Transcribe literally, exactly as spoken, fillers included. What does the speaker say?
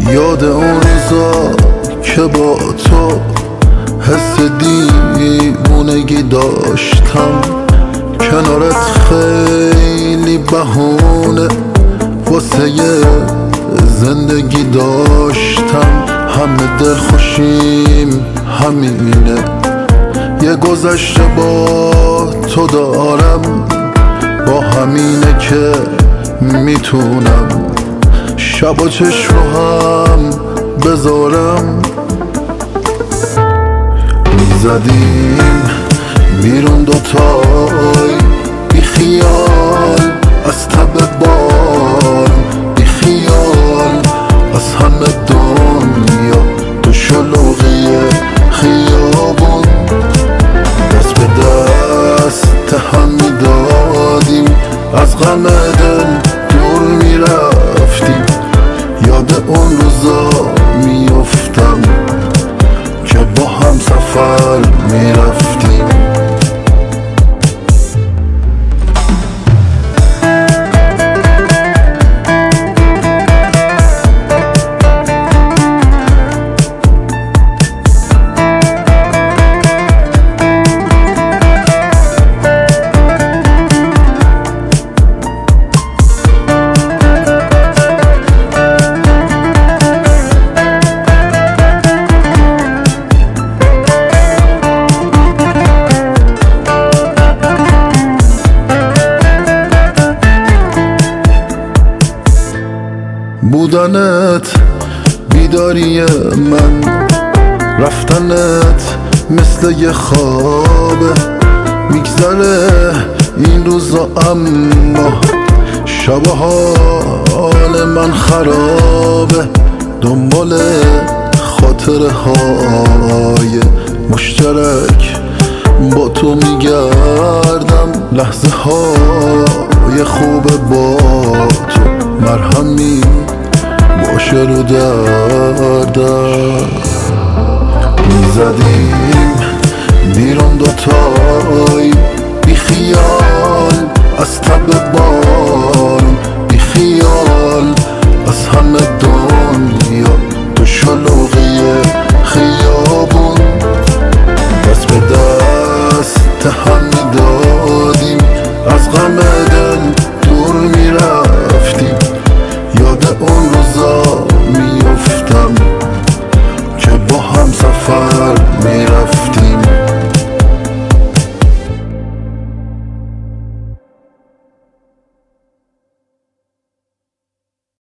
یاد اون روزا که با تو حس دیوونگی داشتم، کنارت خیلی بهونه واسه زندگی داشتم. همه دل خوشیم همینه، یه گذشته با تو دارم، با همینه که میتونم شب و چشم رو هم بذارم. میزدیم بیرون دوتای بی خیال از تب بار، بی خیال از همه دنیا تو شلوغی خیابون، دست به دست هم میدادیم، از غم دل دور میرفتیم. یاد اون روزا میافتم که با هم سفر میرفتیم. بودنت بیداری من، رفتنت مثل یه خوابه. میگذره این روزا اما شب حال من خرابه، دنبال خاطره های مشترک با تو میگردم. لحظه های خوب با تو مرهمی باشه رو دردم. میزدیم بیرون دوتای بی خیال از تب بار، بی خیال از همه دنیا تو شلوغی خیابون، دست به دست هم میدادیم، از غم دل